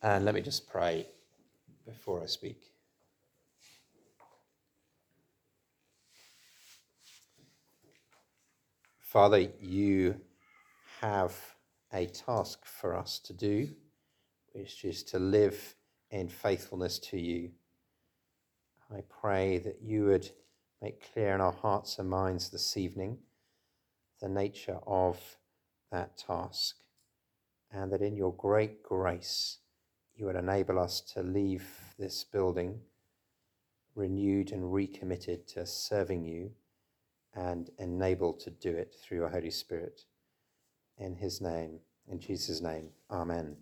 And let me just pray before I speak. Father, you have a task for us to do, which is to live in faithfulness to you. I pray that you would make clear in our hearts and minds this evening the nature of that task, and that in your great grace you would enable us to leave this building renewed and recommitted to serving you and enabled to do it through your Holy Spirit. In his name, in Jesus' name, amen.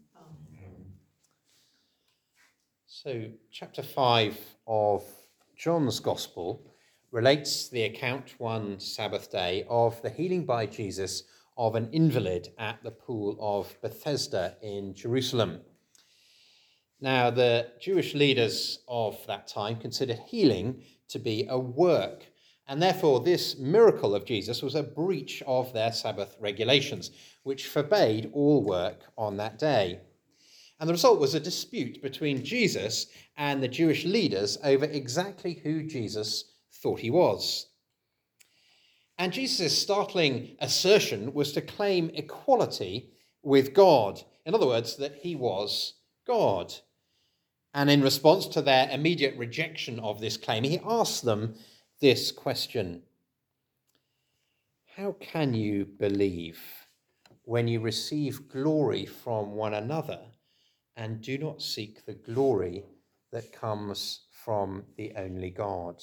So, chapter 5 of John's Gospel relates the account one Sabbath day of the healing by Jesus of an invalid at the pool of Bethesda in Jerusalem. Now, the Jewish leaders of that time considered healing to be a work, and therefore this miracle of Jesus was a breach of their Sabbath regulations, which forbade all work on that day. And the result was a dispute between Jesus and the Jewish leaders over exactly who Jesus thought he was. And Jesus' startling assertion was to claim equality with God. In other words, that he was God. And in response to their immediate rejection of this claim, he asked them this question: how can you believe when you receive glory from one another and do not seek the glory that comes from the only God?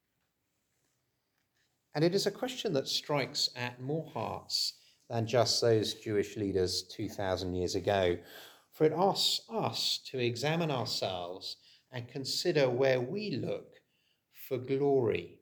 And it is a question that strikes at more hearts than just those Jewish leaders 2,000 years ago, for it asks us to examine ourselves and consider where we look for glory.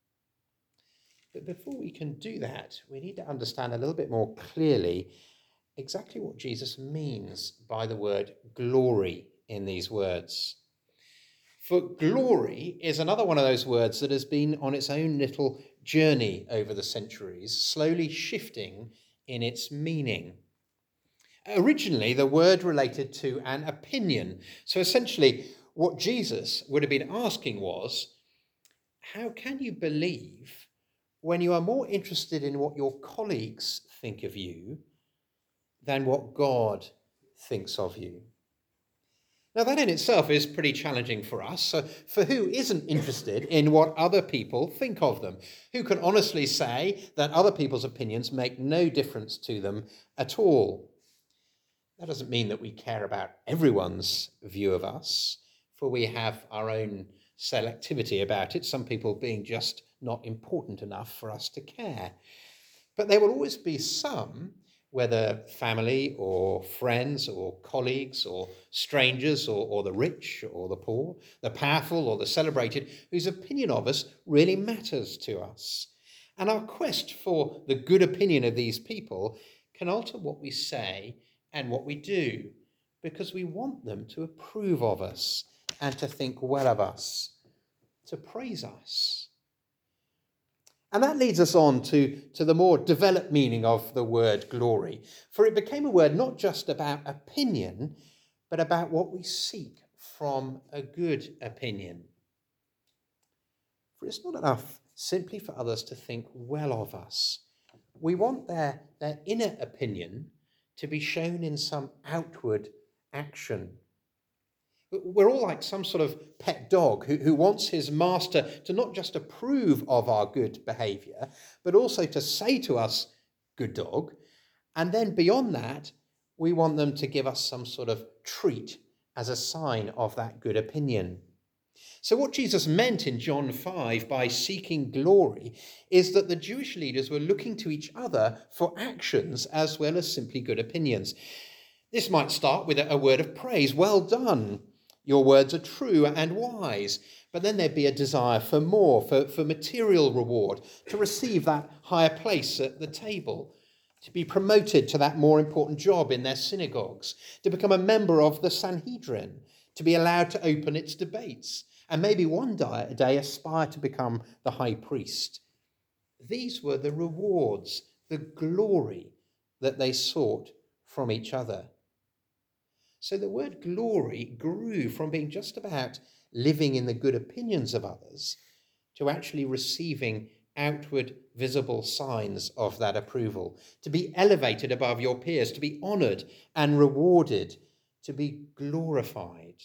But before we can do that, we need to understand a little bit more clearly exactly what Jesus means by the word glory in these words. For glory is another one of those words that has been on its own little journey over the centuries, slowly shifting in its meaning. Originally, the word related to an opinion. So essentially, what Jesus would have been asking was, how can you believe when you are more interested in what your colleagues think of you than what God thinks of you? Now, that in itself is pretty challenging for us. So for who isn't interested in what other people think of them? Who can honestly say that other people's opinions make no difference to them at all? That doesn't mean that we care about everyone's view of us, for we have our own selectivity about it, some people being just not important enough for us to care. But there will always be some, whether family or friends or colleagues or strangers or the rich or the poor, the powerful or the celebrated, whose opinion of us really matters to us. And our quest for the good opinion of these people can alter what we say and what we do, because we want them to approve of us and to think well of us, to praise us. And that leads us on to the more developed meaning of the word glory. For it became a word not just about opinion, but about what we seek from a good opinion. For it's not enough simply for others to think well of us. We want their inner opinion to be shown in some outward action. We're all like some sort of pet dog who wants his master to not just approve of our good behavior, but also to say to us, good dog. And then beyond that, we want them to give us some sort of treat as a sign of that good opinion. So what Jesus meant in John 5 by seeking glory is that the Jewish leaders were looking to each other for actions as well as simply good opinions. This might start with a word of praise. Well done. Your words are true and wise. But then there'd be a desire for more, for material reward, to receive that higher place at the table, to be promoted to that more important job in their synagogues, to become a member of the Sanhedrin, to be allowed to open its debates, and maybe one day aspire to become the high priest. These were the rewards, the glory that they sought from each other. So the word glory grew from being just about living in the good opinions of others to actually receiving outward visible signs of that approval, to be elevated above your peers, to be honoured and rewarded, to be glorified.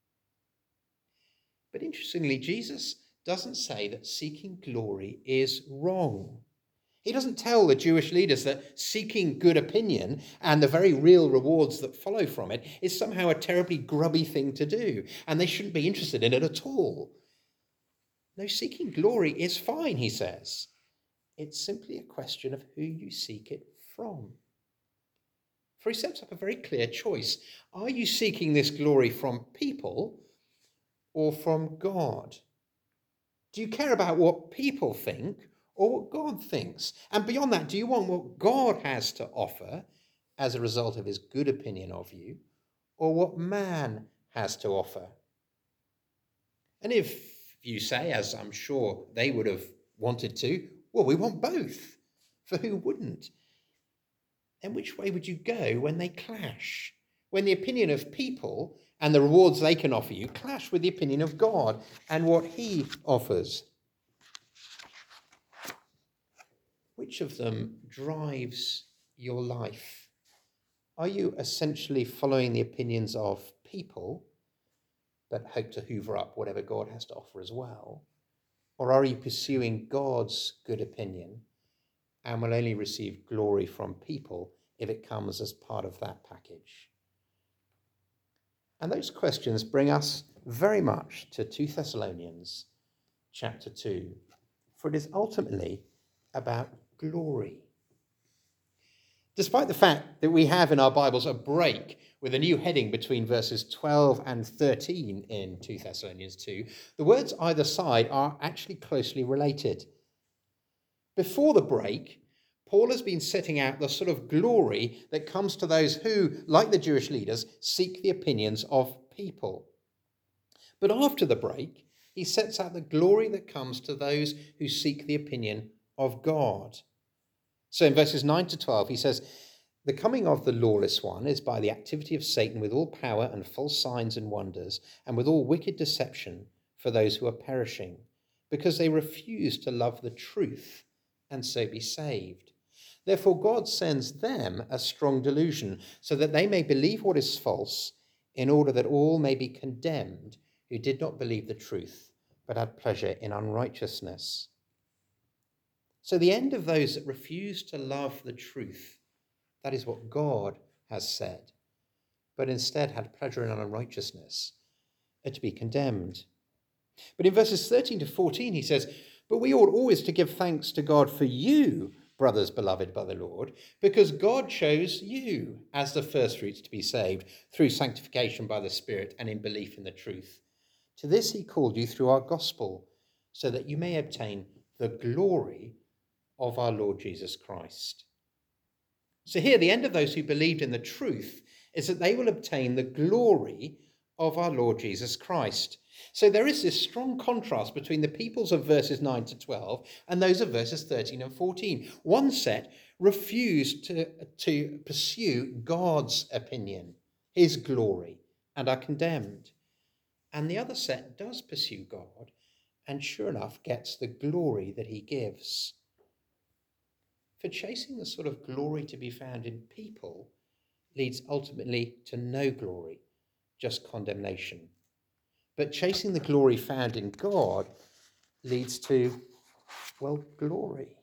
But interestingly, Jesus doesn't say that seeking glory is wrong. He doesn't tell the Jewish leaders that seeking good opinion and the very real rewards that follow from it is somehow a terribly grubby thing to do, and they shouldn't be interested in it at all. No, seeking glory is fine, he says. It's simply a question of who you seek it from. For he sets up a very clear choice. Are you seeking this glory from people or from God? Do you care about what people think or what God thinks? And beyond that, do you want what God has to offer as a result of his good opinion of you, or what man has to offer? And if you say, as I'm sure they would have wanted to, well, we want both, for who wouldn't? Then which way would you go when they clash? When the opinion of people and the rewards they can offer you clash with the opinion of God and what he offers? Which of them drives your life? Are you essentially following the opinions of people, but hope to hoover up whatever God has to offer as well? Or are you pursuing God's good opinion and will only receive glory from people if it comes as part of that package? And those questions bring us very much to 2 Thessalonians chapter 2, for it is ultimately about glory. Despite the fact that we have in our Bibles a break with a new heading between verses 12 and 13 in 2 Thessalonians 2, the words either side are actually closely related. Before the break, Paul has been setting out the sort of glory that comes to those who, like the Jewish leaders, seek the opinions of people. But after the break, he sets out the glory that comes to those who seek the opinion of God. So in verses 9 to 12, he says, "The coming of the lawless one is by the activity of Satan with all power and false signs and wonders, and with all wicked deception for those who are perishing, because they refuse to love the truth and so be saved. Therefore God sends them a strong delusion, so that they may believe what is false, in order that all may be condemned who did not believe the truth, but had pleasure in unrighteousness." So the end of those that refuse to love the truth, that is what God has said, but instead had pleasure in unrighteousness, are to be condemned. But in verses 13 to 14, he says, "But we ought always to give thanks to God for you, brothers beloved by the Lord, because God chose you as the firstfruits to be saved through sanctification by the Spirit and in belief in the truth. To this he called you through our gospel, so that you may obtain the glory of our Lord Jesus Christ." So here, the end of those who believed in the truth is that they will obtain the glory of our Lord Jesus Christ. So there is this strong contrast between the peoples of verses 9 to 12 and those of verses 13 and 14. One set refused to pursue God's opinion, his glory, and are condemned. And the other set does pursue God and sure enough gets the glory that he gives. For chasing the sort of glory to be found in people leads ultimately to no glory, just condemnation. But chasing the glory found in God leads to, well, glory.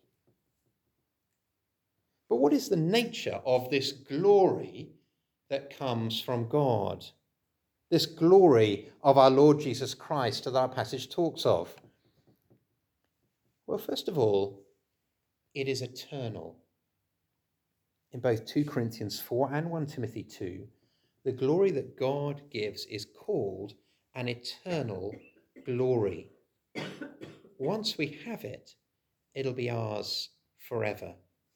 But what is the nature of this glory that comes from God? This glory of our Lord Jesus Christ that our passage talks of? Well, first of all, it is eternal. In both 2 Corinthians 4 and 1 Timothy 2, the glory that God gives is called an eternal glory. Once we have it, it'll be ours forever.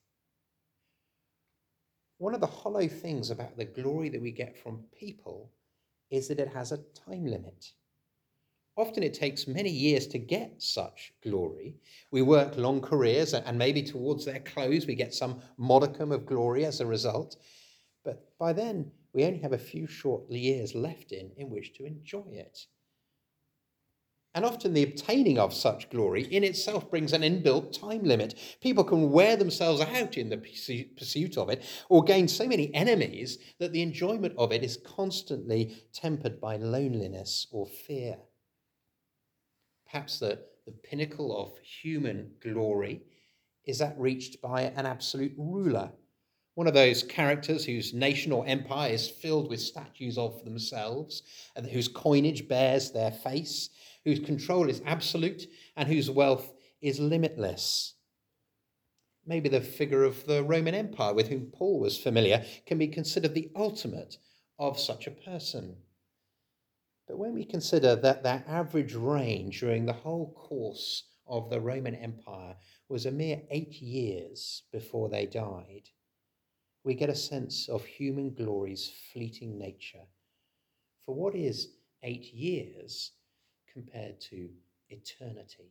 One of the hollow things about the glory that we get from people is that it has a time limit. Often it takes many years to get such glory. We work long careers and maybe towards their close we get some modicum of glory as a result. But by then we only have a few short years left in which to enjoy it. And often the obtaining of such glory in itself brings an inbuilt time limit. People can wear themselves out in the pursuit of it, or gain so many enemies that the enjoyment of it is constantly tempered by loneliness or fear. Perhaps the pinnacle of human glory is that reached by an absolute ruler, one of those characters whose nation or empire is filled with statues of themselves, and whose coinage bears their face, whose control is absolute, and whose wealth is limitless. Maybe the figure of the Roman Empire, with whom Paul was familiar, can be considered the ultimate of such a person. But when we consider that their average reign during the whole course of the Roman Empire was a mere 8 years before they died, we get a sense of human glory's fleeting nature. For what is 8 years compared to eternity?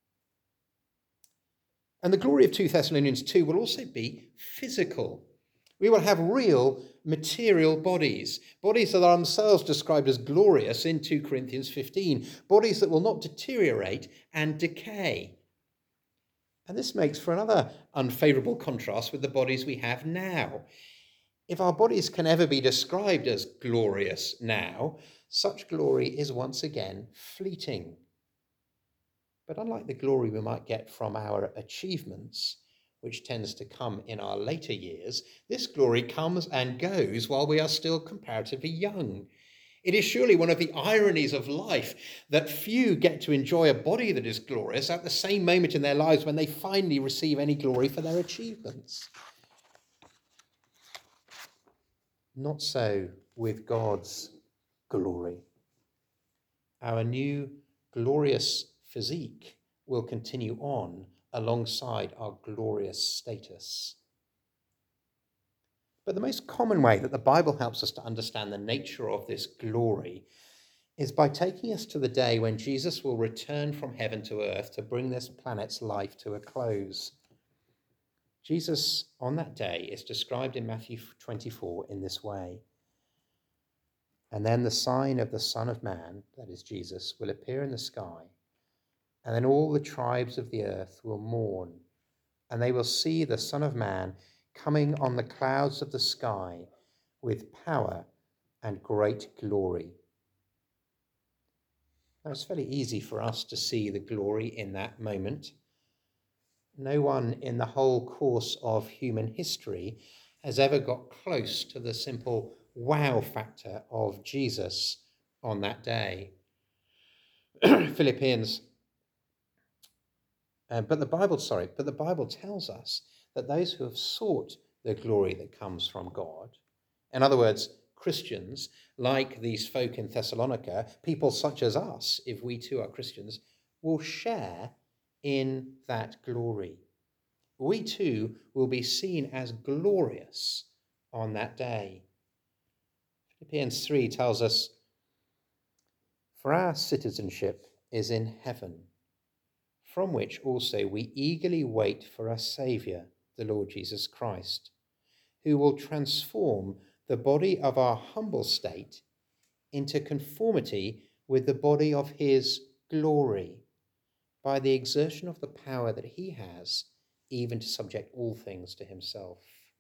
And the glory of 2 Thessalonians 2 will also be physical. We will have real material bodies that are themselves described as glorious in 2 Corinthians 15, bodies that will not deteriorate and decay. And this makes for another unfavourable contrast with the bodies we have now. If our bodies can ever be described as glorious now, such glory is once again fleeting. But unlike the glory we might get from our achievements, which tends to come in our later years, this glory comes and goes while we are still comparatively young. It is surely one of the ironies of life that few get to enjoy a body that is glorious at the same moment in their lives when they finally receive any glory for their achievements. Not so with God's glory. Our new glorious physique will continue on alongside our glorious status. But the most common way that the Bible helps us to understand the nature of this glory is by taking us to the day when Jesus will return from heaven to earth to bring this planet's life to a close. Jesus on that day is described in Matthew 24 in this way. And then the sign of the Son of Man, that is Jesus, will appear in the sky, and then all the tribes of the earth will mourn, and they will see the Son of Man coming on the clouds of the sky with power and great glory. Now, it's fairly easy for us to see the glory in that moment. No one in the whole course of human history has ever got close to the simple wow factor of Jesus on that day. Philippians. But the Bible tells us that those who have sought the glory that comes from God, in other words, Christians, like these folk in Thessalonica, people such as us, if we too are Christians, will share in that glory. We too will be seen as glorious on that day. Philippians 3 tells us, "For our citizenship is in heaven, from which also we eagerly wait for our Saviour, the Lord Jesus Christ, who will transform the body of our humble state into conformity with the body of his glory, by the exertion of the power that he has, even to subject all things to himself."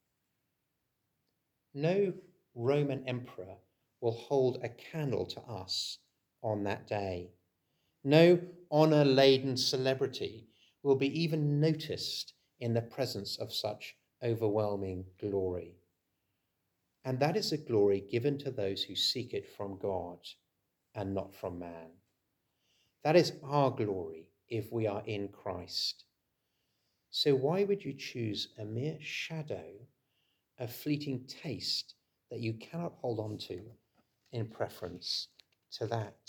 No Roman emperor will hold a candle to us on that day. No honor-laden celebrity will be even noticed in the presence of such overwhelming glory. And that is a glory given to those who seek it from God and not from man. That is our glory if we are in Christ. So why would you choose a mere shadow, a fleeting taste that you cannot hold on to in preference to that?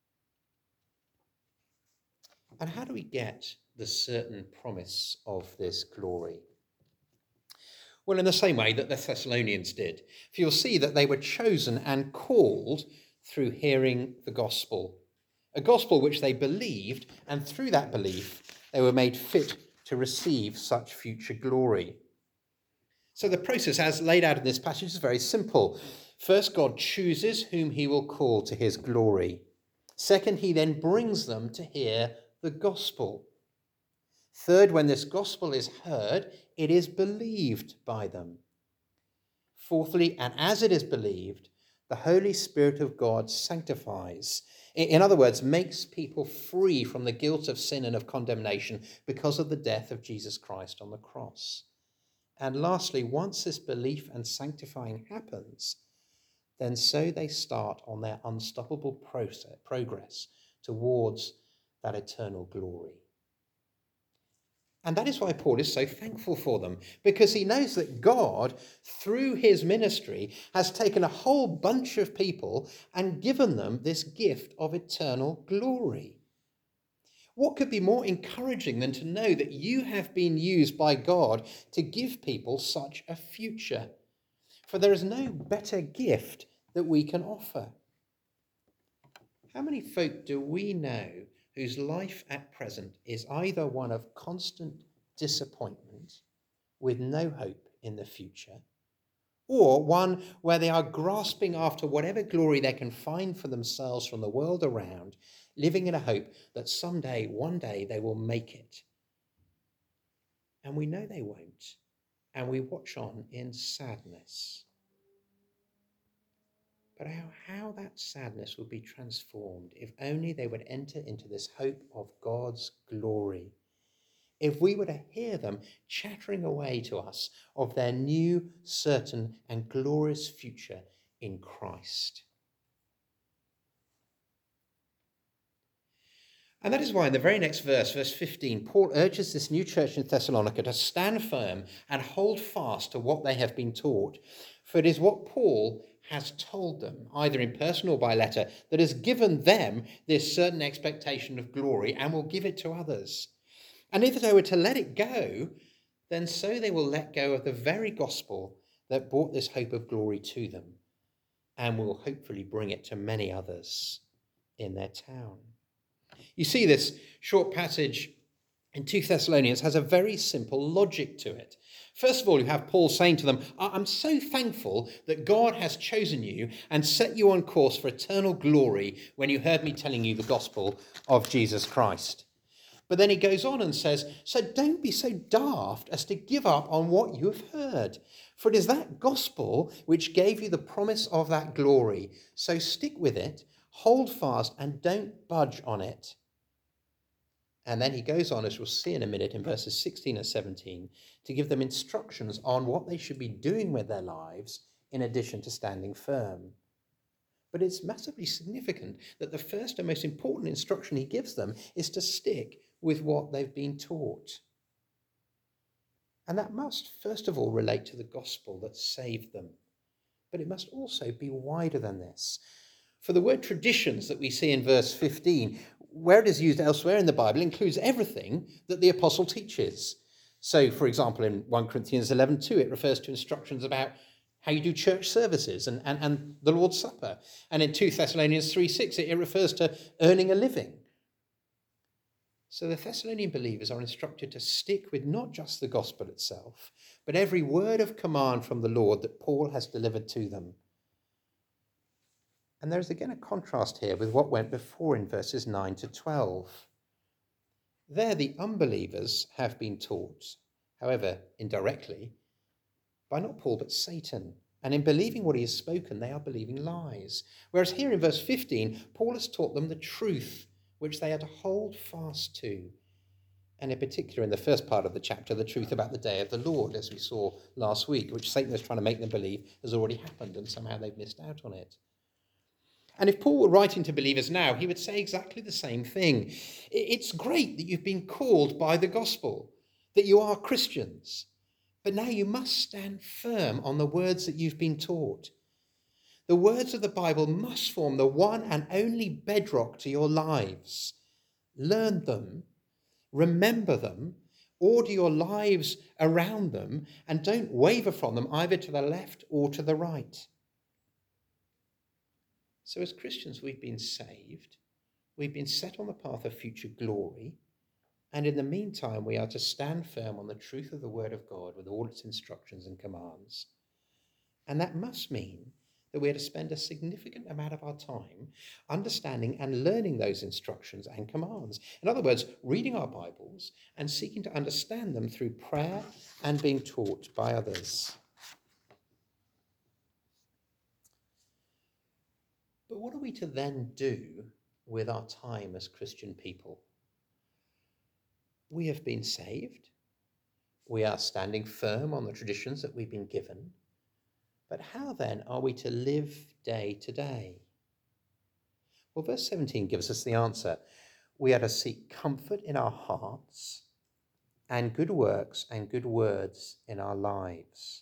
And how do we get the certain promise of this glory? Well, in the same way that the Thessalonians did. For you'll see that they were chosen and called through hearing the gospel, a gospel which they believed, and through that belief they were made fit to receive such future glory. So the process as laid out in this passage is very simple. First, God chooses whom he will call to his glory. Second, he then brings them to hear the gospel. Third, when this gospel is heard, it is believed by them. Fourthly, and as it is believed, the Holy Spirit of God sanctifies. In other words, makes people free from the guilt of sin and of condemnation because of the death of Jesus Christ on the cross. And lastly, once this belief and sanctifying happens, then so they start on their unstoppable progress towards that eternal glory. And that is why Paul is so thankful for them, because he knows that God, through his ministry, has taken a whole bunch of people and given them this gift of eternal glory. What could be more encouraging than to know that you have been used by God to give people such a future? For there is no better gift that we can offer. How many folk do we know whose life at present is either one of constant disappointment with no hope in the future, or one where they are grasping after whatever glory they can find for themselves from the world around, living in a hope that someday, one day, they will make it? And we know they won't, and we watch on in sadness. But how that sadness would be transformed if only they would enter into this hope of God's glory. If we were to hear them chattering away to us of their new, certain, and glorious future in Christ. And that is why in the very next verse, verse 15, Paul urges this new church in Thessalonica to stand firm and hold fast to what they have been taught. For it is what Paul has told them, either in person or by letter, that has given them this certain expectation of glory and will give it to others. And if they were to let it go, then so they will let go of the very gospel that brought this hope of glory to them and will hopefully bring it to many others in their town. You see, this short passage in 2 Thessalonians has a very simple logic to it. First of all, you have Paul saying to them, I'm so thankful that God has chosen you and set you on course for eternal glory when you heard me telling you the gospel of Jesus Christ. But then he goes on and says, so don't be so daft as to give up on what you have heard. For it is that gospel which gave you the promise of that glory. So stick with it, hold fast, and don't budge on it. And then he goes on, as we'll see in a minute, in verses 16 and 17, to give them instructions on what they should be doing with their lives in addition to standing firm. But it's massively significant that the first and most important instruction he gives them is to stick with what they've been taught. And that must, first of all, relate to the gospel that saved them. But it must also be wider than this. For the word traditions that we see in verse 15, where it is used elsewhere in the Bible, includes everything that the apostle teaches. So, for example, in 1 Corinthians 11:2, it refers to instructions about how you do church services and the Lord's Supper. And in 2 Thessalonians 3:6, it refers to earning a living. So the Thessalonian believers are instructed to stick with not just the gospel itself, but every word of command from the Lord that Paul has delivered to them. And there is again a contrast here with what went before in verses 9 to 12. There the unbelievers have been taught, however indirectly, by not Paul but Satan. And in believing what he has spoken, they are believing lies. Whereas here in verse 15, Paul has taught them the truth, which they are to hold fast to. And in particular, in the first part of the chapter, the truth about the day of the Lord, as we saw last week, which Satan is trying to make them believe has already happened and somehow they've missed out on it. And if Paul were writing to believers now, he would say exactly the same thing. It's great that you've been called by the gospel, that you are Christians, but now you must stand firm on the words that you've been taught. The words of the Bible must form the one and only bedrock to your lives. Learn them, remember them, order your lives around them, and don't waver from them either to the left or to the right. So as Christians, we've been saved. We've been set on the path of future glory. And in the meantime, we are to stand firm on the truth of the Word of God with all its instructions and commands. And that must mean that we are to spend a significant amount of our time understanding and learning those instructions and commands. In other words, reading our Bibles and seeking to understand them through prayer and being taught by others. But what are we to then do with our time as Christian people? We have been saved. We are standing firm on the traditions that we've been given. But how then are we to live day to day? Well, verse 17 gives us the answer. We are to seek comfort in our hearts and good works and good words in our lives.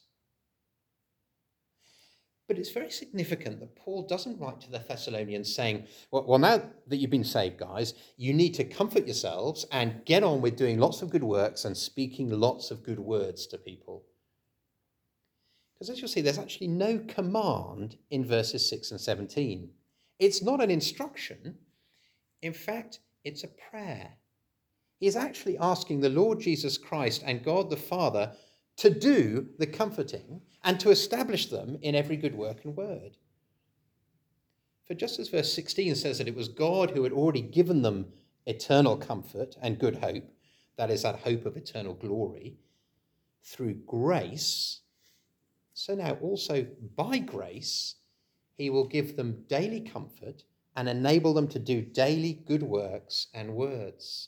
But it's very significant that Paul doesn't write to the Thessalonians saying, well, now that you've been saved, guys, you need to comfort yourselves and get on with doing lots of good works and speaking lots of good words to people. Because as you'll see, there's actually no command in verses 6 and 17. It's not an instruction. In fact, it's a prayer. He is actually asking the Lord Jesus Christ and God the Father to do the comforting and to establish them in every good work and word. For just as verse 16 says that it was God who had already given them eternal comfort and good hope, that is, that hope of eternal glory, through grace, so now also by grace, he will give them daily comfort and enable them to do daily good works and words.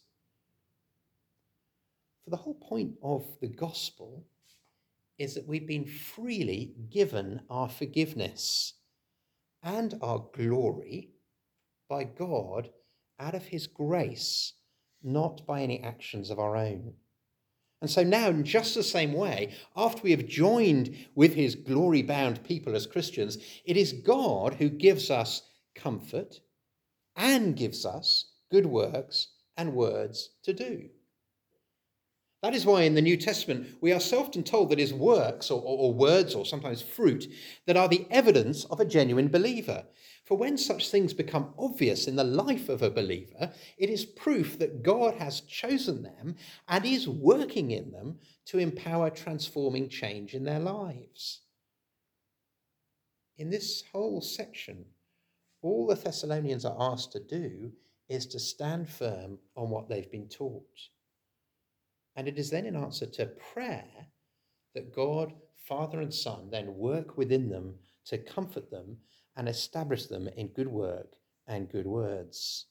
For the whole point of the gospel is that we've been freely given our forgiveness and our glory by God out of his grace, not by any actions of our own. And so now, in just the same way, after we have joined with his glory-bound people as Christians, it is God who gives us comfort and gives us good works and words to do. That is why in the New Testament we are so often told that it is works or words or sometimes fruit that are the evidence of a genuine believer. For when such things become obvious in the life of a believer, it is proof that God has chosen them and is working in them to empower transforming change in their lives. In this whole section, all the Thessalonians are asked to do is to stand firm on what they've been taught. And it is then in answer to prayer that God, Father and Son, then work within them to comfort them and establish them in good work and good words.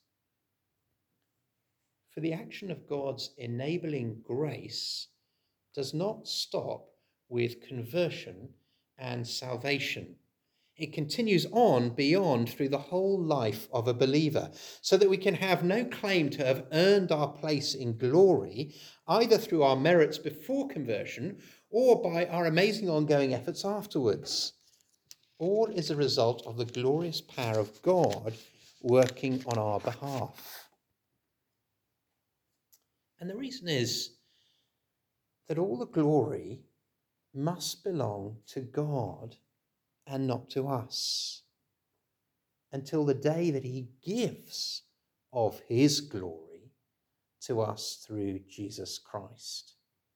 For the action of God's enabling grace does not stop with conversion and salvation. It continues on beyond through the whole life of a believer, so that we can have no claim to have earned our place in glory, either through our merits before conversion or by our amazing ongoing efforts afterwards. All is a result of the glorious power of God working on our behalf. And the reason is that all the glory must belong to God and not to us, until the day that he gives of his glory to us through Jesus Christ.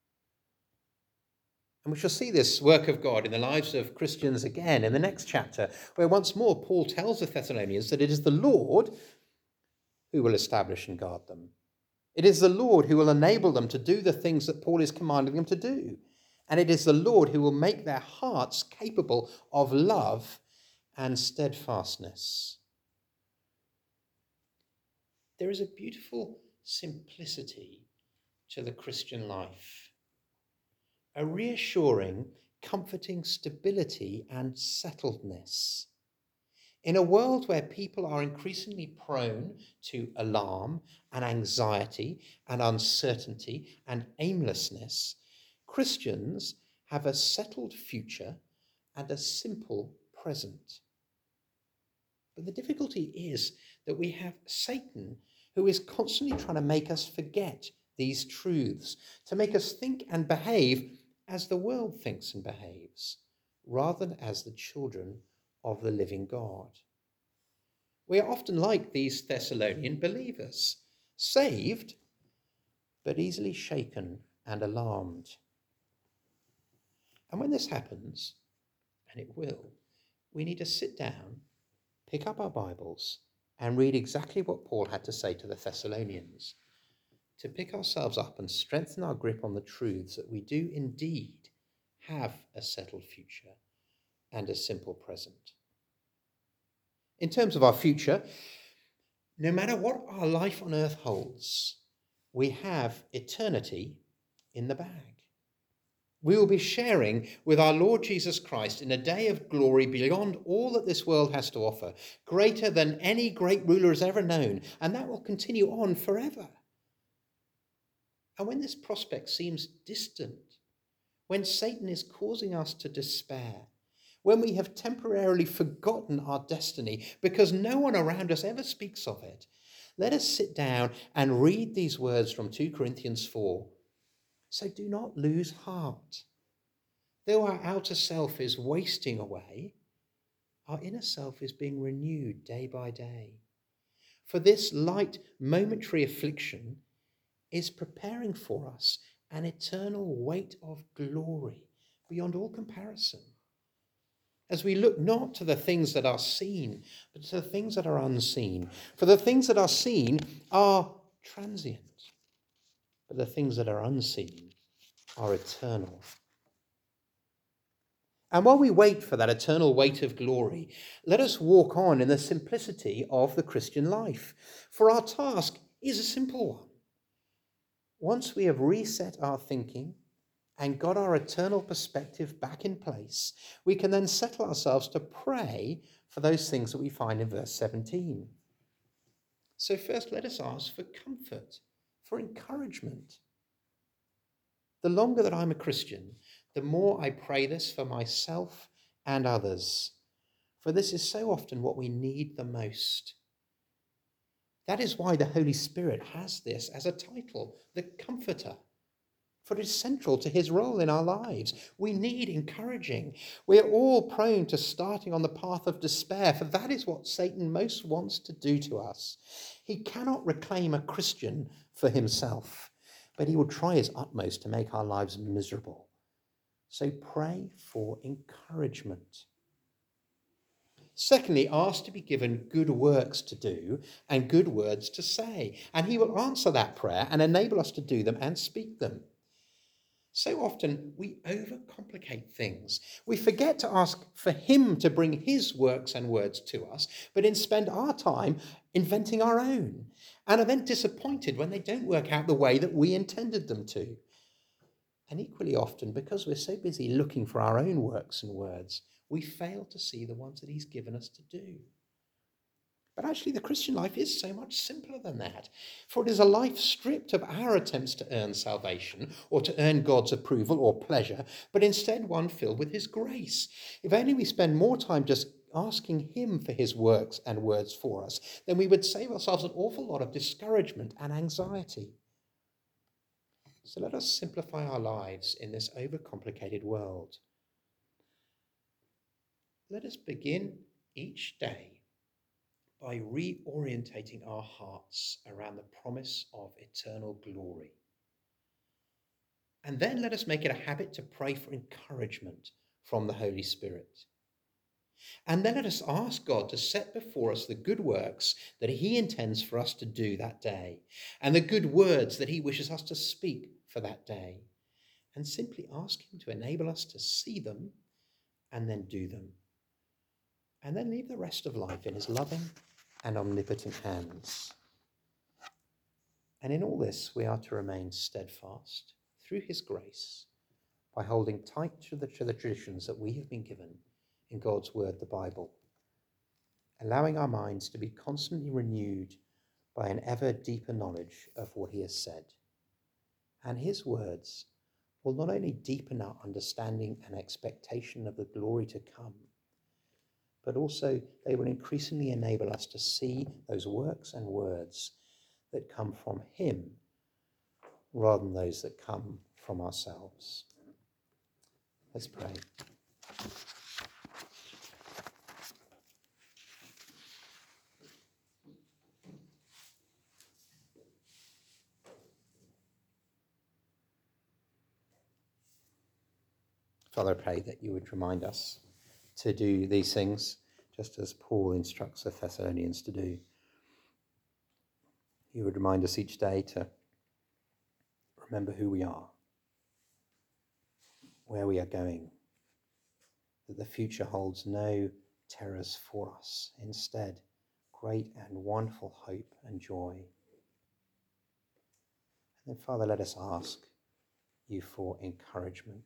And we shall see this work of God in the lives of Christians again in the next chapter, where once more Paul tells the Thessalonians that it is the Lord who will establish and guard them. It is the Lord who will enable them to do the things that Paul is commanding them to do. And it is the Lord who will make their hearts capable of love and steadfastness. There is a beautiful simplicity to the Christian life, a reassuring, comforting stability and settledness. In a world where people are increasingly prone to alarm and anxiety and uncertainty and aimlessness, Christians have a settled future and a simple present. But the difficulty is that we have Satan, who is constantly trying to make us forget these truths, to make us think and behave as the world thinks and behaves, rather than as the children of the living God. We are often like these Thessalonian believers, saved, but easily shaken and alarmed. And when this happens, and it will, we need to sit down, pick up our Bibles, and read exactly what Paul had to say to the Thessalonians, to pick ourselves up and strengthen our grip on the truths that we do indeed have a settled future and a simple present. In terms of our future, no matter what our life on earth holds, we have eternity in the bag. We will be sharing with our Lord Jesus Christ in a day of glory beyond all that this world has to offer, greater than any great ruler has ever known, and that will continue on forever. And when this prospect seems distant, when Satan is causing us to despair, when we have temporarily forgotten our destiny because no one around us ever speaks of it, let us sit down and read these words from 2 Corinthians 4. So do not lose heart. Though our outer self is wasting away, our inner self is being renewed day by day. For this light momentary affliction is preparing for us an eternal weight of glory beyond all comparison, as we look not to the things that are seen, but to the things that are unseen. For the things that are seen are transient, but the things that are unseen are eternal. And while we wait for that eternal weight of glory, let us walk on in the simplicity of the Christian life. For our task is a simple one. Once we have reset our thinking and got our eternal perspective back in place, we can then settle ourselves to pray for those things that we find in verse 17. So first, let us ask for comfort, for encouragement. The longer that I'm a Christian, the more I pray this for myself and others, for this is so often what we need the most. That is why the Holy Spirit has this as a title, the Comforter, for it is central to his role in our lives. We need encouraging. We are all prone to starting on the path of despair, for that is what Satan most wants to do to us. He cannot reclaim a Christian for himself, but he will try his utmost to make our lives miserable. So pray for encouragement. Secondly, ask to be given good works to do and good words to say, and he will answer that prayer and enable us to do them and speak them. So often we overcomplicate things. We forget to ask for him to bring his works and words to us, but instead spend our time inventing our own, and are then disappointed when they don't work out the way that we intended them to. And equally often, because we're so busy looking for our own works and words, we fail to see the ones that he's given us to do. But actually, the Christian life is so much simpler than that. For it is a life stripped of our attempts to earn salvation or to earn God's approval or pleasure, but instead one filled with his grace. If only we spend more time just asking him for his works and words for us, then we would save ourselves an awful lot of discouragement and anxiety. So let us simplify our lives in this overcomplicated world. Let us begin each day by reorientating our hearts around the promise of eternal glory. And then let us make it a habit to pray for encouragement from the Holy Spirit. And then let us ask God to set before us the good works that he intends for us to do that day, and the good words that he wishes us to speak for that day, and simply ask him to enable us to see them and then do them, and then leave the rest of life in his loving and omnipotent hands. And in all this, we are to remain steadfast through his grace by holding tight to the traditions that we have been given in God's word, the Bible, allowing our minds to be constantly renewed by an ever deeper knowledge of what he has said. And his words will not only deepen our understanding and expectation of the glory to come, but also they will increasingly enable us to see those works and words that come from him rather than those that come from ourselves. Let's pray. Father, I pray that you would remind us to do these things, just as Paul instructs the Thessalonians to do. You would remind us each day to remember who we are, where we are going, that the future holds no terrors for us. Instead, great and wonderful hope and joy. And then, Father, let us ask you for encouragement.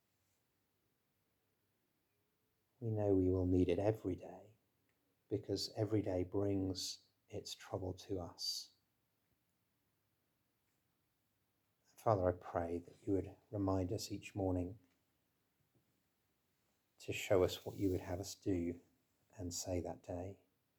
We know we will need it every day, because every day brings its trouble to us. Father, I pray that you would remind us each morning to show us what you would have us do and say that day.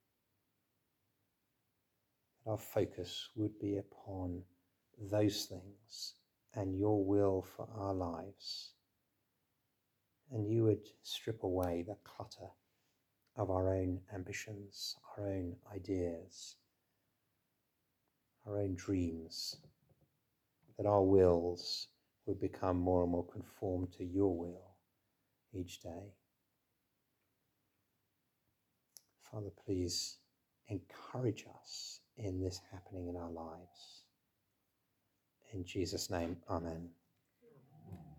That our focus would be upon those things and your will for our lives. And you would strip away the clutter of our own ambitions, our own ideas, our own dreams, that our wills would become more and more conformed to your will each day. Father, please encourage us in this happening in our lives. In Jesus' name, amen.